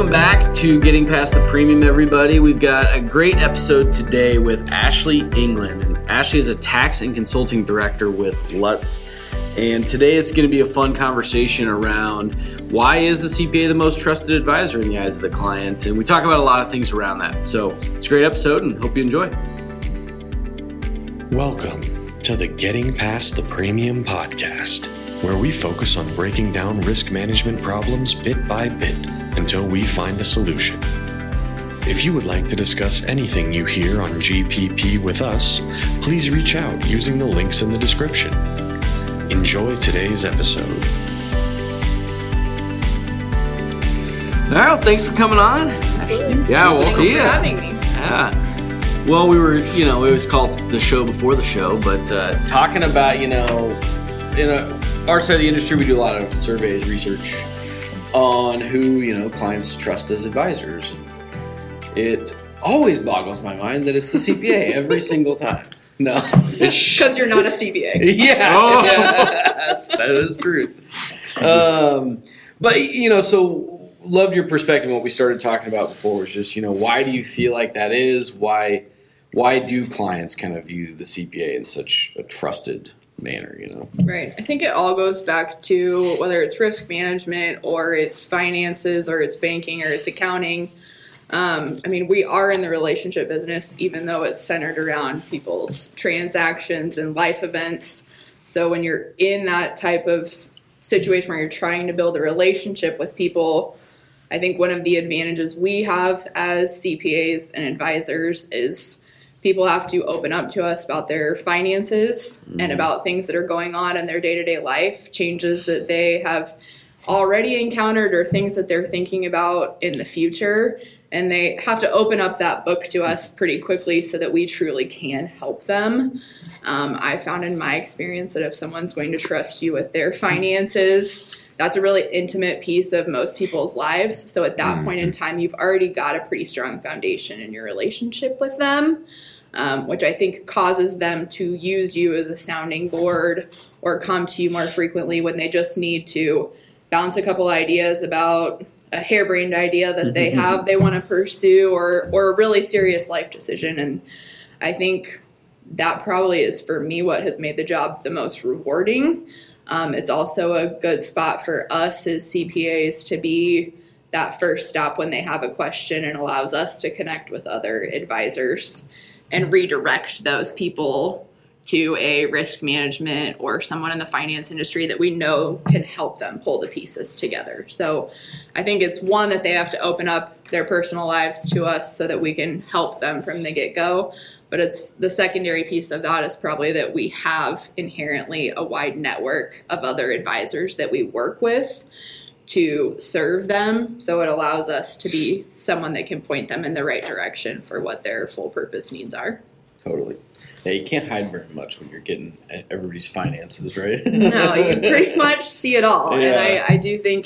welcome back to Getting Past the Premium, everybody. We've got a great episode today with Ashley England. And Ashley is a tax and consulting director with Lutz. And today it's going to be a fun conversation around why is the CPA the most trusted advisor in the eyes of the client? And we talk about a lot of things around that. So it's a great episode and hope you enjoy. Welcome to the Getting Past the Premium podcast, where we focus on breaking down risk management problems bit by bit until we find a solution. If you would like to discuss anything you hear on GPP with us, please reach out using the links in the description. Enjoy today's episode. All right, thanks for coming on. Yeah, we'll see you. Thanks for having me. Yeah. Well, we were, it was called the show before the show, but talking about, in our side of the industry, we do a lot of surveys, research on who, clients trust as advisors. It always boggles my mind that it's the CPA every single time. No. Because you're not a CPA. Yeah. Oh. Yeah, that is true. But, so loved your perspective on what we started talking about before was just, why do you feel like that is? Why do clients kind of view the CPA in such a trusted manner, Right. I think it all goes back to whether it's risk management or it's finances or it's banking or it's accounting. We are in the relationship business, even though it's centered around people's transactions and life events. So when you're in that type of situation where you're trying to build a relationship with people, I think one of the advantages we have as CPAs and advisors is people have to open up to us about their finances and about things that are going on in their day-to-day life, changes that they have already encountered or things that they're thinking about in the future. And they have to open up that book to us pretty quickly so that we truly can help them. I found in my experience that if someone's going to trust you with their finances, that's a really intimate piece of most people's lives. So at that point in time, you've already got a pretty strong foundation in your relationship with them, which I think causes them to use you as a sounding board or come to you more frequently when they just need to bounce a couple ideas about a harebrained idea that they have they want to pursue or a really serious life decision. And I think that probably is, for me, what has made the job the most rewarding. It's also a good spot for us as CPAs to be that first stop when they have a question and allows us to connect with other advisors and redirect those people to a risk management or someone in the finance industry that we know can help them pull the pieces together. So I think it's one that they have to open up their personal lives to us so that we can help them from the get-go. But it's the secondary piece of that is probably that we have inherently a wide network of other advisors that we work with to serve them. So it allows us to be someone that can point them in the right direction for what their full purpose needs are. Totally. Yeah, you can't hide very much when you're getting everybody's finances, right? No, you pretty much see it all. Yeah. And I do think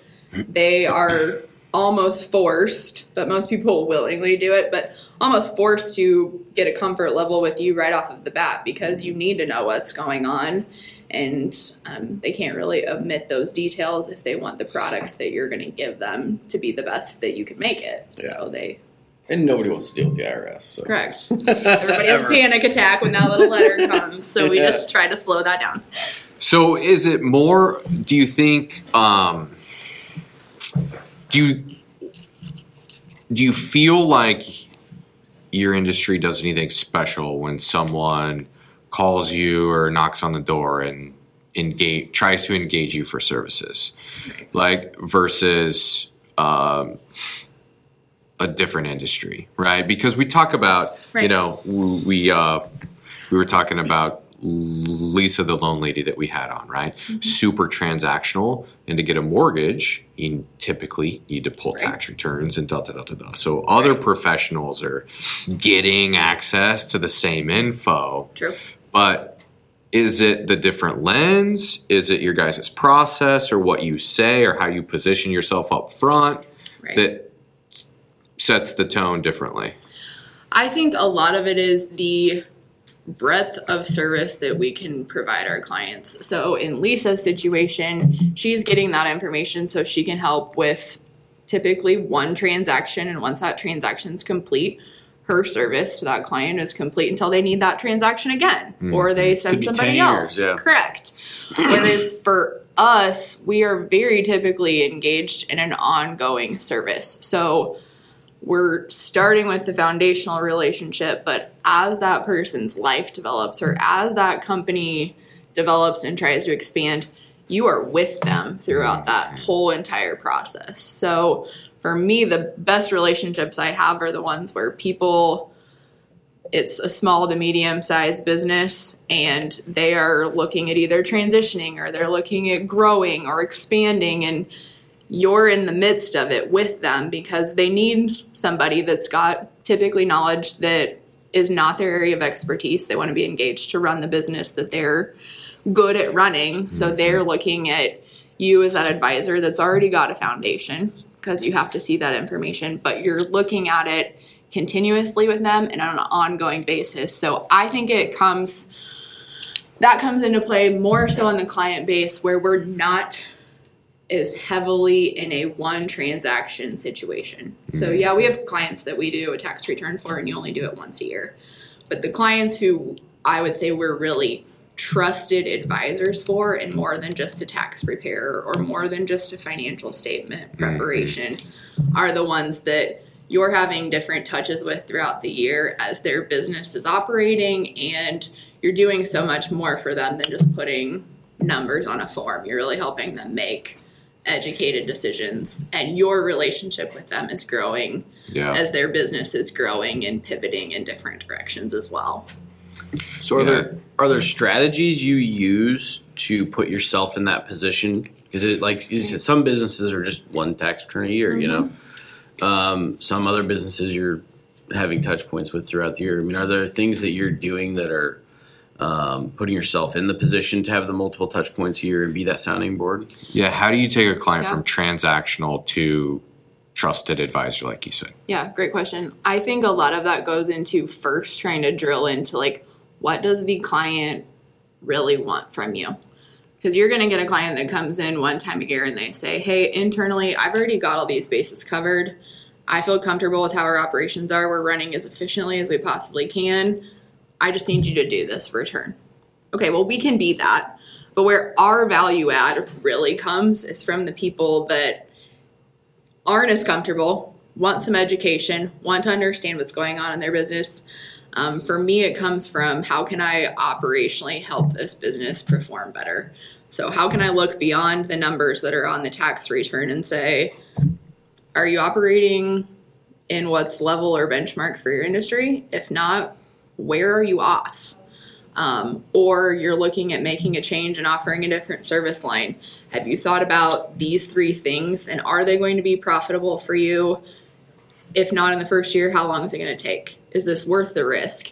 they are almost forced, but most people willingly do it, but almost forced to get a comfort level with you right off of the bat because you need to know what's going on. And they can't really omit those details if they want the product that you're going to give them to be the best that you can make it. Yeah. So And nobody wants to deal with the IRS. So. Correct. Everybody has a panic attack when that little letter comes, so we just try to slow that down. So is it more, do you think, do you feel like your industry does anything special when someone calls you or knocks on the door and tries to engage you for services? Like versus a different industry, right? Because we talk about, we were talking about Lisa, the loan lady that we had on, right? Mm-hmm. Super transactional. And to get a mortgage, you typically need to pull tax returns and So other professionals are getting access to the same info. True. But is it the different lens? Is it your guys' process or what you say or how you position yourself up front that sets the tone differently? I think a lot of it is the breadth of service that we can provide our clients. So in Lisa's situation, she's getting that information so she can help with typically one transaction, and once that transaction is complete, her service to that client is complete until they need that transaction again, or they send somebody else. Yeah. Correct. Whereas for us, we are very typically engaged in an ongoing service. So we're starting with the foundational relationship, but as that person's life develops, or as that company develops and tries to expand, you are with them throughout that whole entire process. So for me, the best relationships I have are the ones where it's a small to medium-sized business, and they are looking at either transitioning, or they're looking at growing or expanding, and you're in the midst of it with them because they need somebody that's got typically knowledge that is not their area of expertise. They want to be engaged to run the business that they're good at running. So they're looking at you as that advisor that's already got a foundation, because you have to see that information, but you're looking at it continuously with them and on an ongoing basis. So I think that comes into play more so on the client base, where we're not as heavily in a one transaction situation. So yeah, we have clients that we do a tax return for, and you only do it once a year. But the clients who I would say we're really trusted advisors for, and more than just a tax preparer or more than just a financial statement preparation, are the ones that you're having different touches with throughout the year as their business is operating, and you're doing so much more for them than just putting numbers on a form. You're really helping them make educated decisions, and your relationship with them is growing as their business is growing and pivoting in different directions as well. So are there strategies you use to put yourself in that position? Because it, like you said, some businesses are just one tax return a year, you know. Some other businesses you're having touch points with throughout the year. I mean, are there things that you're doing that are putting yourself in the position to have the multiple touch points a year and be that sounding board? Yeah. How do you take a client from transactional to trusted advisor, like you said? Yeah, great question. I think a lot of that goes into first trying to drill into, like, what does the client really want from you? Because you're going to get a client that comes in one time a year and they say, hey, internally, I've already got all these bases covered. I feel comfortable with how our operations are. We're running as efficiently as we possibly can. I just need you to do this return. Okay, well, we can be that. But where our value add really comes is from the people that aren't as comfortable, want some education, want to understand what's going on in their business. For me, it comes from, how can I operationally help this business perform better? So how can I look beyond the numbers that are on the tax return and say, are you operating in what's level or benchmark for your industry? If not, where are you off? Or you're looking at making a change and offering a different service line. Have you thought about these three things, and are they going to be profitable for you? If not in the first year, how long is it going to take? Is this worth the risk?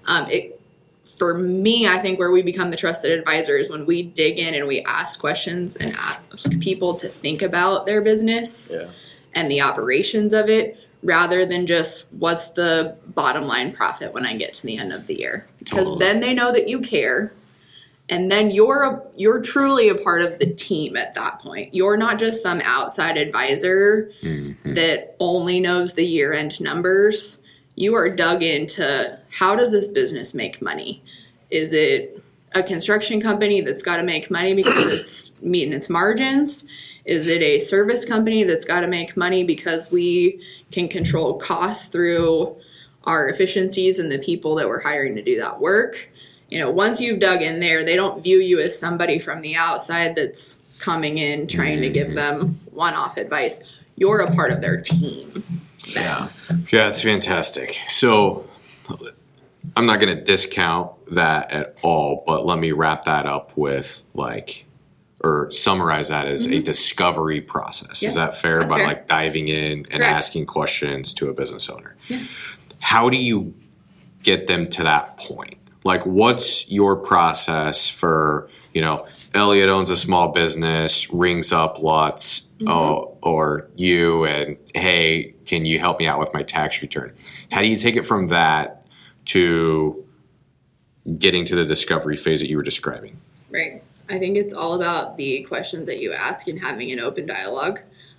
For me, I think where we become the trusted advisor is when we dig in and we ask questions and ask people to think about their business and the operations of it, rather than just what's the bottom line profit when I get to the end of the year. Because then they know that you care, and then you're truly a part of the team at that point. You're not just some outside advisor that only knows the year-end numbers. You are dug into, how does this business make money? Is it a construction company that's got to make money because it's meeting its margins? Is it a service company that's got to make money because we can control costs through our efficiencies and the people that we're hiring to do that work? You know, once you've dug in there, they don't view you as somebody from the outside that's coming in trying to give them one-off advice. You're a part of their team. Yeah, it's fantastic. So I'm not going to discount that at all, but let me wrap that up with, like, or summarize that as a discovery process. Is that fair? By like diving in and asking questions to a business owner. Yeah. How do you get them to that point? Like, what's your process for, you know, Elliot owns a small business, rings up Lutz or you, and, hey, can you help me out with my tax return? How do you take it from that to getting to the discovery phase that you were describing? Right. I think it's all about the questions that you ask and having an open dialogue.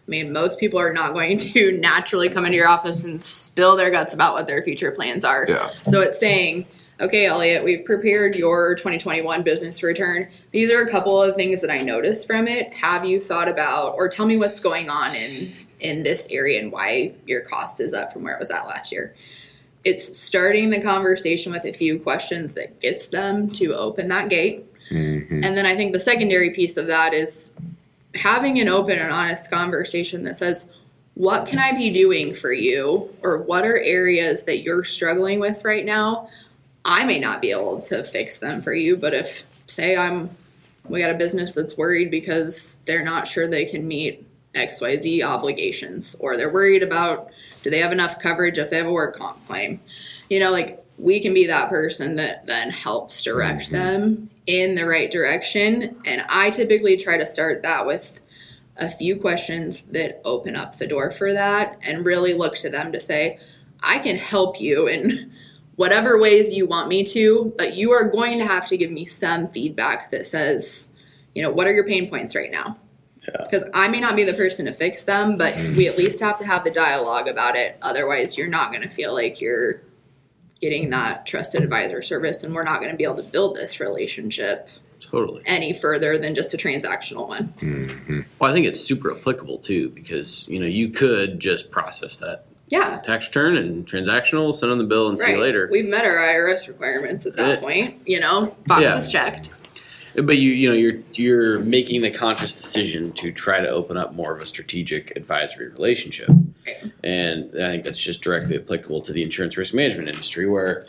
I mean, most people are not going to naturally come into your office and spill their guts about what their future plans are. Yeah. So it's saying, okay, Elliot, we've prepared your 2021 business return. These are a couple of things that I noticed from it. Have you thought about, or tell me what's going on in this area and why your cost is up from where it was at last year. It's starting the conversation with a few questions that gets them to open that gate. Mm-hmm. And then I think the secondary piece of that is having an open and honest conversation that says, what can I be doing for you? Or what are areas that you're struggling with right now? I may not be able to fix them for you, but if, say, we got a business that's worried because they're not sure they can meet XYZ obligations, or they're worried about, do they have enough coverage if they have a work comp claim? Like, we can be that person that then helps direct them in the right direction. And I typically try to start that with a few questions that open up the door for that and really look to them to say, I can help you in whatever ways you want me to, but you are going to have to give me some feedback that says, what are your pain points right now? Because I may not be the person to fix them, but we at least have to have the dialogue about it. Otherwise, you're not going to feel like you're getting that trusted advisor service, and we're not going to be able to build this relationship Totally. any further than just a transactional one. Mm-hmm. Well, I think it's super applicable too, because you could just process that Yeah. tax return and transactional, send on the bill, and see you later. We've met our IRS requirements at that point. Boxes checked. But you're making the conscious decision to try to open up more of a strategic advisory relationship, Right. and I think that's just directly applicable to the insurance risk management industry, where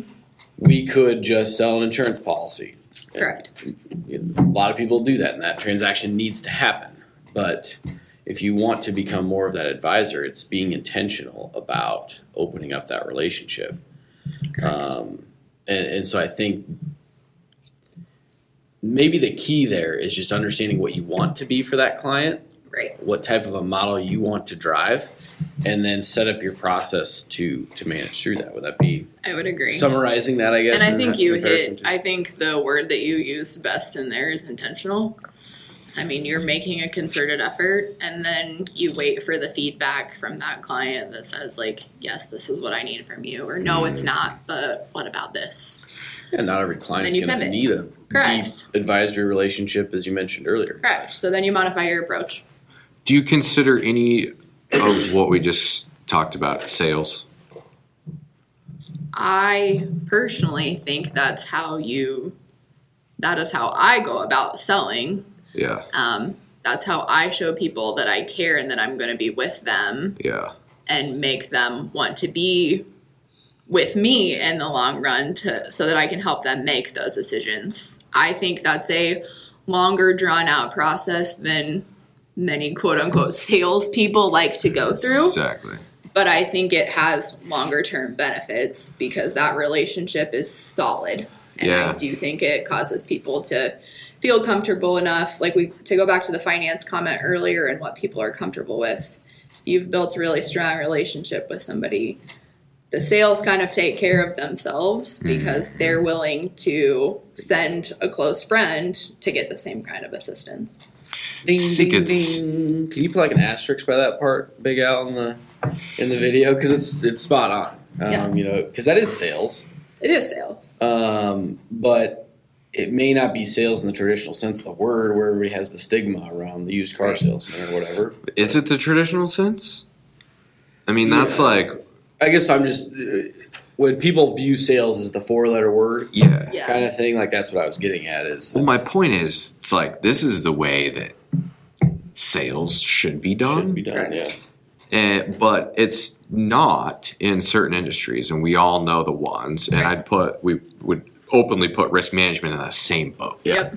we could just sell an insurance policy. Correct. A lot of people do that, and that transaction needs to happen. But if you want to become more of that advisor, it's being intentional about opening up that relationship. And so I think maybe the key there is just understanding what you want to be for that client, Right. what type of a model you want to drive, and then set up your process to manage through that. Would that be I would agree. summarizing that, I guess? And I think you comparison hit, to- I think the word that you used best in there is intentional. I mean, you're making a concerted effort, and then you wait for the feedback from that client that says, like, yes, this is what I need from you, or no, it's not, but what about this? Yeah, not every client's Then you going to pivot. need a Correct. deep advisory relationship, as you mentioned earlier. Correct. So then you modify your approach. Do you consider any of what we just talked about sales? I personally think that is how I go about selling. Yeah. That's how I show people that I care and that I'm going to be with them Yeah. and make them want to be with me in the long run so that I can help them make those decisions. I think that's a longer drawn out process than many quote unquote salespeople like to go through. Exactly. But I think it has longer term benefits because that relationship is solid. And Yeah. I do think it causes people to feel comfortable enough. To go back to the finance comment earlier and what people are comfortable with. You've built a really strong relationship with somebody. The sales kind of take care of themselves because they're willing to send a close friend to get the same kind of assistance. Ding, See, ding, it's- ding. Can you put like an asterisk by that part, Big Al, in the video? Because it's spot on. Yeah. Because that is sales. It is sales. But it may not be sales in the traditional sense of the word, where everybody has the stigma around the used car Right. salesman or whatever. Is it the traditional sense? I mean, that's Yeah. like, I guess I'm just when people view sales as the 4-letter word yeah. Yeah. kind of thing. Like that's what I was getting at. Well, my point is, it's like, this is the way that sales should be done. should be done. Correct. Yeah. But it's not in certain industries, and we all know the ones. And we would openly put risk management in the same boat. Yep.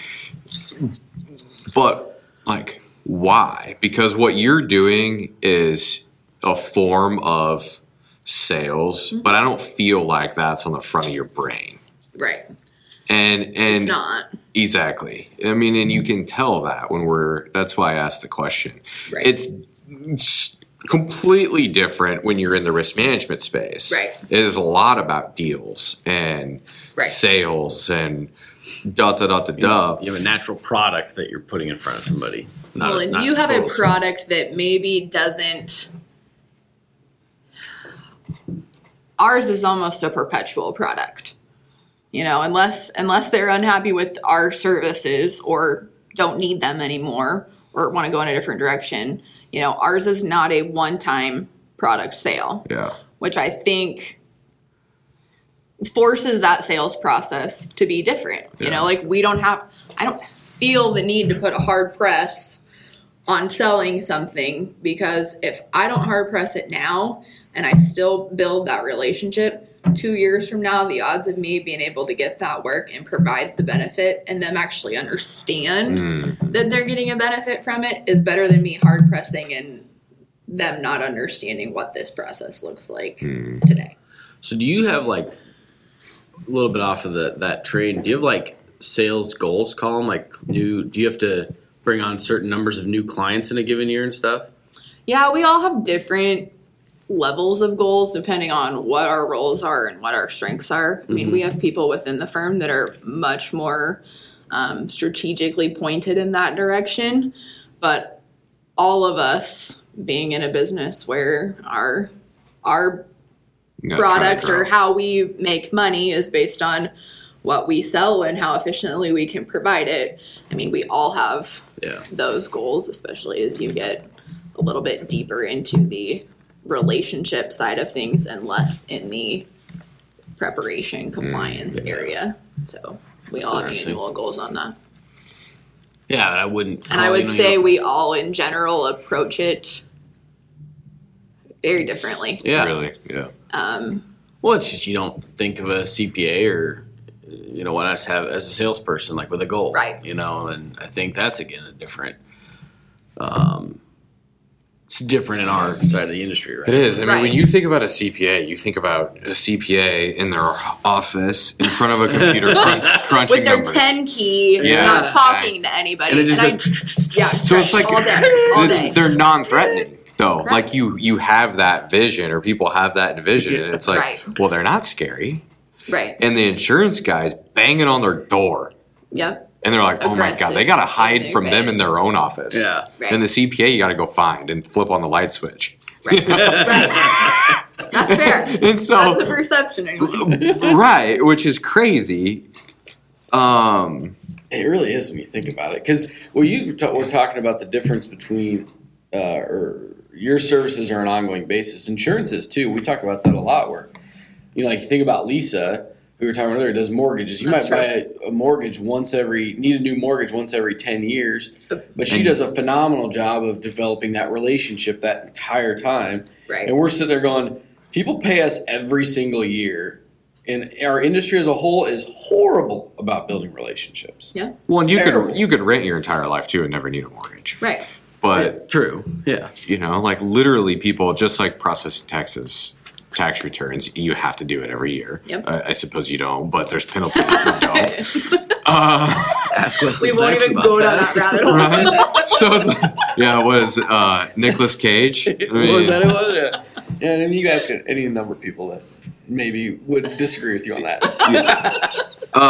But like, why? Because what you're doing is a form of sales, but I don't feel like that's on the front of your brain. Right. And It's not. exactly. I mean, and you can tell that that's why I asked the question. Right. It's completely different when you're in the risk management space. Right. It is a lot about deals and Right. sales and da da da da da. You have a natural product that you're putting in front of somebody. Well, and you have a product that maybe doesn't. Ours is almost a perpetual product, unless they're unhappy with our services or don't need them anymore or want to go in a different direction. Ours is not a one-time product sale. Yeah. Which I think forces that sales process to be different. Yeah. I don't feel the need to put a hard press on selling something, because if I don't hard press it now and I still build that relationship, 2 years from now, the odds of me being able to get that work and provide the benefit and them actually understand that they're getting a benefit from it is better than me hard pressing and them not understanding what this process looks like today. So do you have a little bit off of that trade, do you have sales goals column? Do you have to bring on certain numbers of new clients in a given year and stuff? Yeah, we all have different levels of goals depending on what our roles are and what our strengths are. I mean, we have people within the firm that are much more strategically pointed in that direction, but all of us being in a business where our product or how we make money is based on what we sell and how efficiently we can provide it. I mean, we all have those goals, especially as you get a little bit deeper into the relationship side of things and less in the preparation compliance area. So we all have annual goals on that. Yeah, I wouldn't. And I would say we all in general approach it very differently. Yeah. Really? Yeah. Well, it's just you don't think of a CPA or what I have as a salesperson with a goal, right? And I think that's again a different. It's different in our side of the industry, right? It is. I mean, when you think about a CPA, you think about a CPA in their office in front of a computer crunching with their numbers. 10 key, not talking to anybody. And it just so it's all day. They're non-threatening. Though, you have that vision, or people have that vision, and it's well, they're not scary, right? And the insurance guy's banging on their door, yep, and they're like, "Oh my god, they got to hide from them in their own office." Yeah, right. And the CPA, you got to go find and flip on the light switch. Right, right. That's fair. And so that's the perception, anyway. Right? Which is crazy. It really is when you think about it, because we're talking about the difference between your services are an ongoing basis. Insurances too. We talk about that a lot. Where, you think about Lisa, who we were talking about earlier, does mortgages. You might buy a mortgage need a new mortgage once every 10 years, but she does a phenomenal job of developing that relationship that entire time. Right. And we're sitting there going, people pay us every single year, and our industry as a whole is horrible about building relationships. Yeah. Well, and you could rent your entire life too and never need a mortgage. Right. But true, yeah. Literally people, just like processing tax returns, you have to do it every year. Yep. I suppose you don't, but there's penalties if you don't. Ask Wesley we won't even go down that rabbit hole. Right? So it was Nicolas Cage. What was that? It was, yeah. And you guys get any number of people that maybe would disagree with you on that.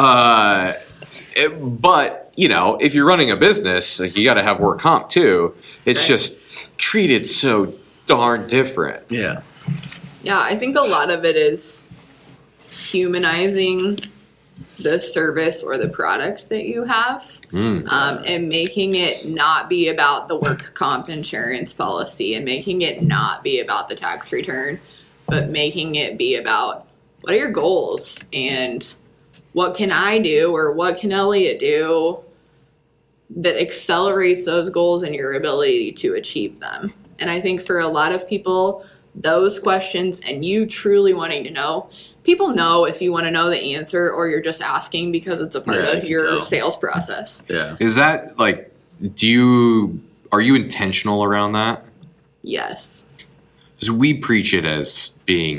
But if you're running a business, you got to have work comp too. It's just treated so darn different. Yeah. Yeah, I think a lot of it is humanizing the service or the product that you have, and making it not be about the work comp insurance policy, and making it not be about the tax return, but making it be about what are your goals and what can I do or what can Elliot do that accelerates those goals and your ability to achieve them. And I think for a lot of people, those questions and you truly wanting to know, people know if you want to know the answer or you're just asking because it's a part of your sales process. Yeah. Is that are you intentional around that? Yes. Because we preach it as being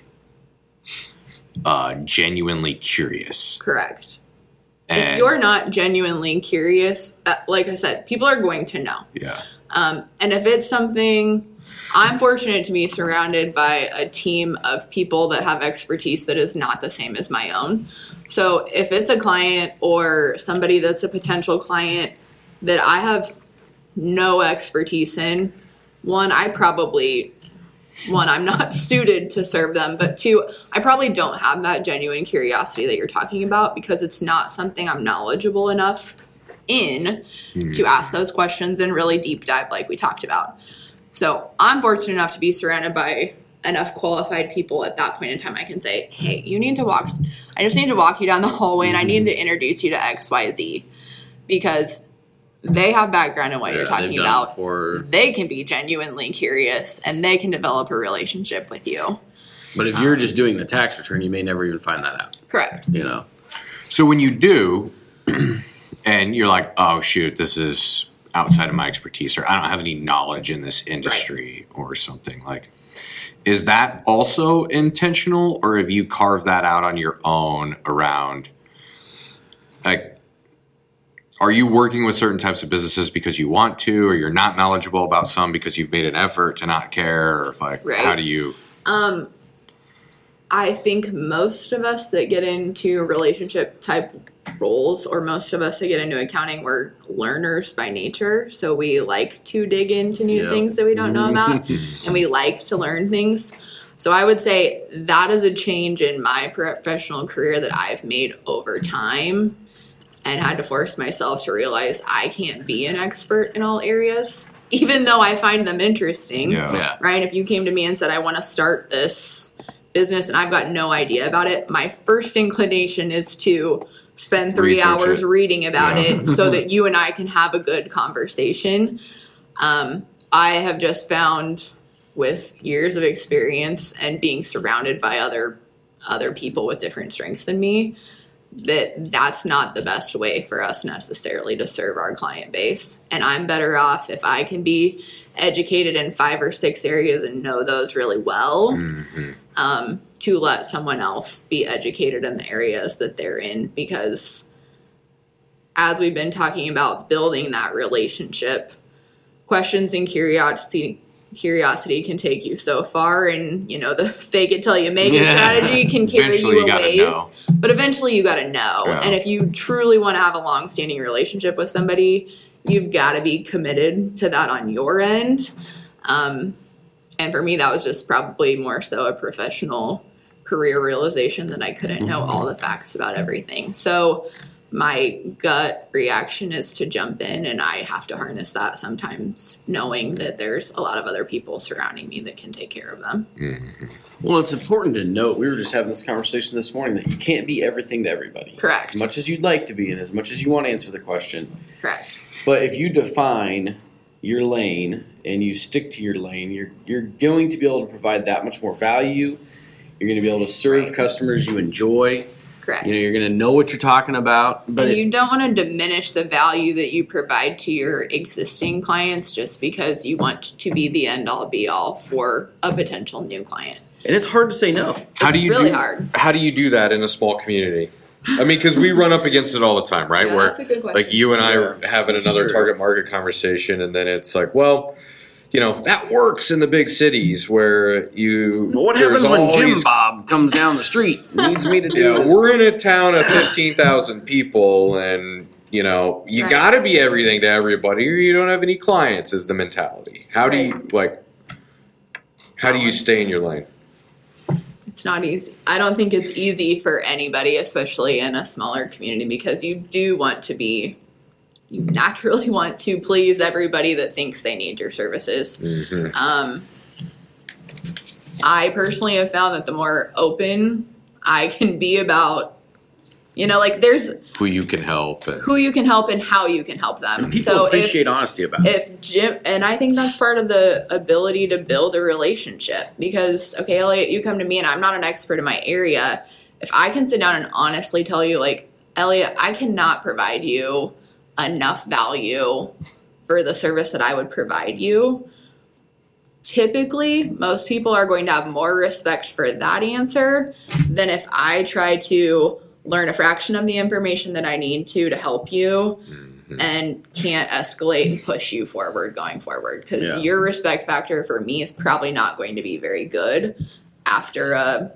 genuinely curious. Correct. And if you're not genuinely curious, like I said, people are going to know. Yeah. And if it's something, I'm fortunate to be surrounded by a team of people that have expertise that is not the same as my own. So if it's a client or somebody that's a potential client that I have no expertise in, one, I'm not suited to serve them, but two, I probably don't have that genuine curiosity that you're talking about because it's not something I'm knowledgeable enough in to ask those questions and really deep dive like we talked about. So I'm fortunate enough to be surrounded by enough qualified people at that point in time. I can say, hey, I just need to walk you down the hallway and I need to introduce you to XYZ because they have background in what you're talking about. They can be genuinely curious and they can develop a relationship with you. But if you're just doing the tax return, you may never even find that out. Correct. So when you do, and you're like, oh, shoot, this is outside of my expertise, or I don't have any knowledge in this industry or something, like, is that also intentional, or have you carved that out on your own around, like, are you working with certain types of businesses because you want to, or you're not knowledgeable about some because you've made an effort to not care, or like, how do you? I think most of us that get into relationship type roles, or most of us that get into accounting, we're learners by nature. So we like to dig into new things that we don't know about, and we like to learn things. So I would say that is a change in my professional career that I've made over time, and had to force myself to realize I can't be an expert in all areas, even though I find them interesting. Right? If you came to me and said, I want to start this business and I've got no idea about it, my first inclination is to spend 3 hours reading about it so that you and I can have a good conversation. I have just found with years of experience and being surrounded by other people with different strengths than me, that's not the best way for us necessarily to serve our client base. And I'm better off if I can be educated in 5 or 6 areas and know those really well, to let someone else be educated in the areas that they're in. Because as we've been talking about building that relationship, questions and curiosity can take you so far, and the fake it till you make it strategy can carry you a ways. But eventually you got to know. And if you truly want to have a long-standing relationship with somebody, you've got to be committed to that on your end. And for me, that was just probably more so a professional career realization that I couldn't know all the facts about everything. So my gut reaction is to jump in, and I have to harness that sometimes, knowing that there's a lot of other people surrounding me that can take care of them. Well, it's important to note, we were just having this conversation this morning, that you can't be everything to everybody. Correct. As much as you'd like to be and as much as you want to answer the question. Correct. But if you define your lane and you stick to your lane, you're going to be able to provide that much more value. You're going to be able to serve customers you enjoy. Correct. You're going to know what you're talking about. But and you don't want to diminish the value that you provide to your existing clients just because you want to be the end-all, be-all for a potential new client. And it's hard to say no. How do you do that in a small community? I mean, because we run up against it all the time, right? Yeah, where that's a good question. like you and I are having another target market conversation, and then it's like, well, that works in the big cities where you. But what happens when Jim Bob comes down the street and needs me to do this? We're in a town of 15,000 people, and you got to be everything to everybody, or you don't have any clients. Is the mentality? How do you stay in your lane? It's not easy. I don't think it's easy for anybody, especially in a smaller community, because you naturally want to please everybody that thinks they need your services. I personally have found that the more open I can be about, there's who you can help and how you can help them. And people appreciate honesty about it. And I think that's part of the ability to build a relationship, because, okay, Elliot, you come to me and I'm not an expert in my area. If I can sit down and honestly tell you, like, Elliot, I cannot provide you enough value for the service that I would provide you, typically most people are going to have more respect for that answer than if I try to learn a fraction of the information that I need to help you and can't escalate and push you forward going forward. Because your respect factor for me is probably not going to be very good after a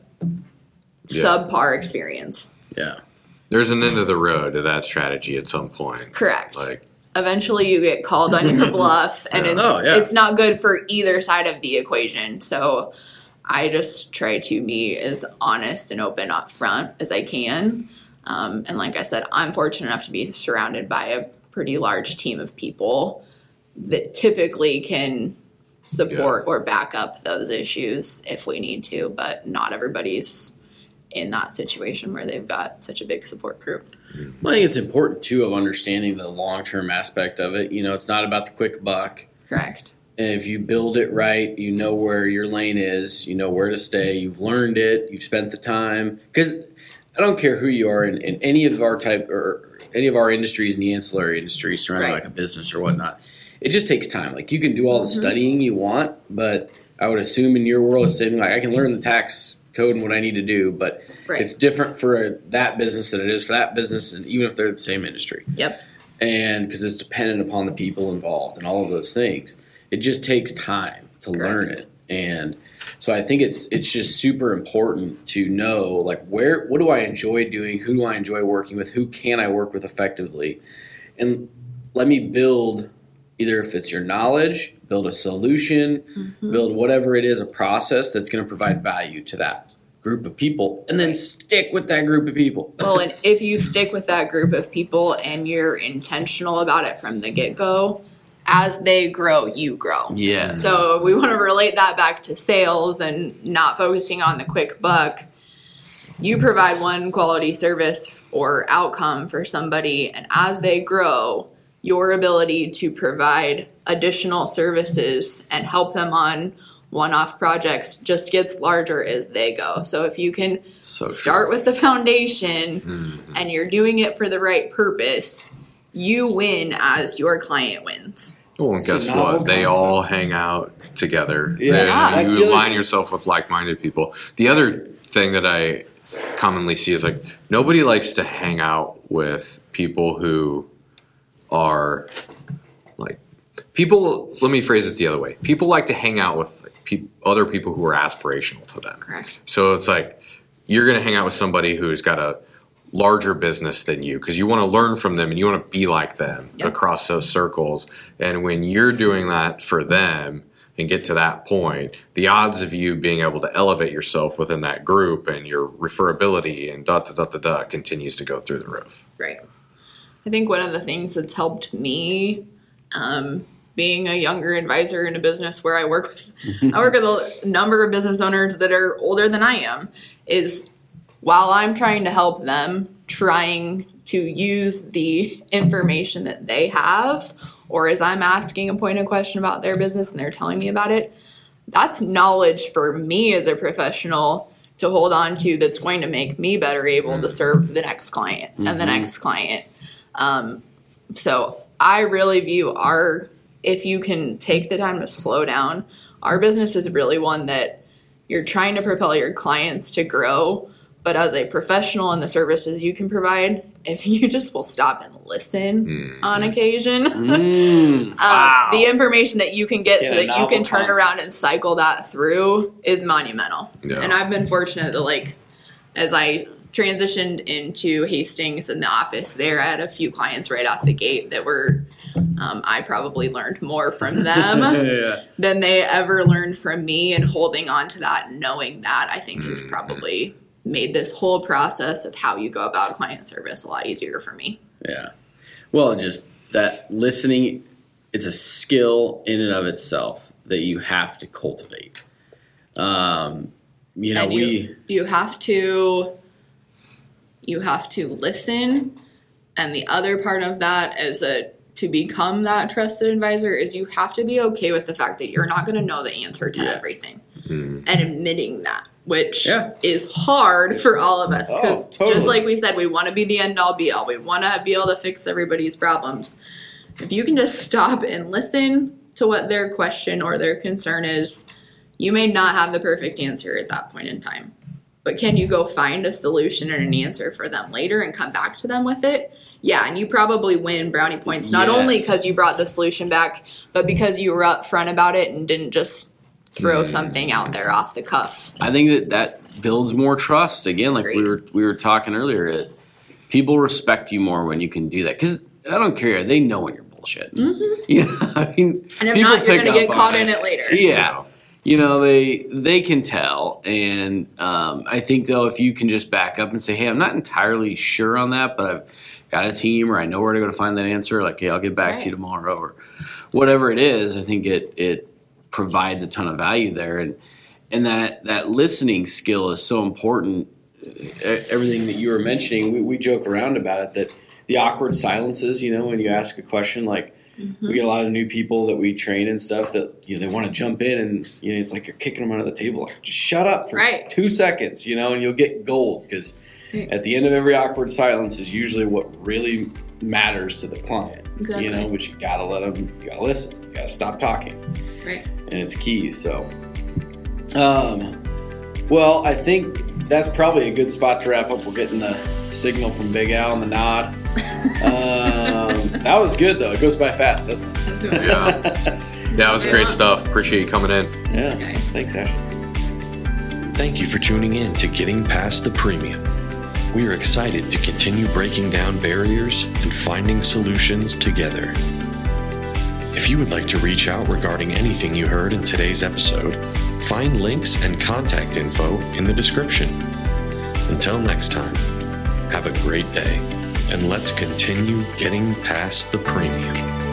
subpar experience. Yeah. There's an end of the road to that strategy at some point. Correct. Like, eventually you get called on your bluff, and it's not good for either side of the equation. So I just try to be as honest and open up front as I can. And like I said, I'm fortunate enough to be surrounded by a pretty large team of people that typically can support or back up those issues if we need to, but not everybody's in that situation where they've got such a big support group. Well, I think it's important, too, of understanding the long-term aspect of it. You know, it's not about the quick buck. Correct. And if you build it right, you know where your lane is, you know where to stay, you've learned it, you've spent the time. Because I don't care who you are in any of our type or any of our industries in the ancillary industry surrounding like a business or whatnot. It just takes time. Like, you can do all the studying you want, but I would assume in your world, it's saying, like, I can learn the tax code and what I need to do, but it's different for that business than it is for that business, and even if they're the same industry. Yep. And because it's dependent upon the people involved and all of those things. It just takes time to learn it. And so I think it's just super important to know, like, what do I enjoy doing? Who do I enjoy working with? Who can I work with effectively? And let me build, either if it's your knowledge, build a solution, build whatever it is, a process that's going to provide value to that group of people, and then stick with that group of people. Well, and if you stick with that group of people and you're intentional about it from the get-go, as they grow, you grow. Yes. So we want to relate that back to sales and not focusing on the quick buck. You provide one quality service or outcome for somebody, and as they grow, your ability to provide additional services and help them on one-off projects just gets larger as they go. So if you can start with the foundation and you're doing it for the right purpose, you win as your client wins. Well, and guess what? They all hang out together. Yeah. You align yourself with like-minded people. The other thing that I commonly see is, like, nobody likes to hang out with people who are like people. Let me phrase it the other way. People like to hang out with other people who are aspirational to them. Correct. So it's like you're going to hang out with somebody who's got a larger business than you because you want to learn from them and you want to be like them across those circles. And when you're doing that for them and get to that point, the odds of you being able to elevate yourself within that group and your referability and continues to go through the roof. Right. I think one of the things that's helped me, being a younger advisor in a business where I work with a number of business owners that are older than I am, is while I'm trying to help them, trying to use the information that they have, or as I'm asking a pointed question about their business and they're telling me about it, that's knowledge for me as a professional to hold on to that's going to make me better able to serve the next client and the next client. So I really view if you can take the time to slow down, our business is really one that you're trying to propel your clients to grow. But as a professional in the services you can provide, if you just will stop and listen on occasion, the information that you can get so that you can turn around and cycle that through is monumental. Yeah. And I've been fortunate that, like, as I transitioned into Hastings in the office there, I had a few clients right off the gate that were, I probably learned more from them than they ever learned from me. And holding on to that and knowing that, I think is probably made this whole process of how you go about client service a lot easier for me. Yeah. Well, just that listening, it's a skill in and of itself that you have to cultivate. You have to listen. And the other part of that is to become that trusted advisor is you have to be okay with the fact that you're not going to know the answer to everything and admitting that. Which is hard for all of us because just like we said, we want to be the end-all be-all. We want to be able to fix everybody's problems. If you can just stop and listen to what their question or their concern is, you may not have the perfect answer at that point in time. But can you go find a solution and an answer for them later and come back to them with it? Yeah, and you probably win brownie points, not only because you brought the solution back, but because you were upfront about it and didn't just throw something out there off the cuff. I think that builds more trust. Again, like we were talking earlier, people respect you more when you can do that. Because I don't care, they know when you're bullshit. Mm-hmm. You know, I mean, and if not, you're going to get caught in it later. Yeah. You know, they can tell. And I think, though, if you can just back up and say, hey, I'm not entirely sure on that, but I've got a team or I know where to go to find that answer. Like, hey, I'll get back to you tomorrow or whatever it is. I think it provides a ton of value there. And that listening skill is so important. Everything that you were mentioning, we joke around about it, that the awkward silences, you know, when you ask a question, like we get a lot of new people that we train and stuff that, you know, they want to jump in and, you know, it's like you're kicking them under the table. Like, just shut up for 2 seconds, you know, and you'll get gold because at the end of every awkward silence is usually what really matters to the client, you know, but you got to let them, you got to listen, you got to stop talking. Right. And it's key. So, well, I think that's probably a good spot to wrap up. We're getting the signal from Big Al and the nod. That was good, though. It goes by fast, doesn't it? Yeah. That was great stuff. Appreciate you coming in. Yeah. Thanks, Ash. Thank you for tuning in to Getting Past the Premium. We are excited to continue breaking down barriers and finding solutions together. If you would like to reach out regarding anything you heard in today's episode, find links and contact info in the description. Until next time, have a great day, and let's continue getting past the premium.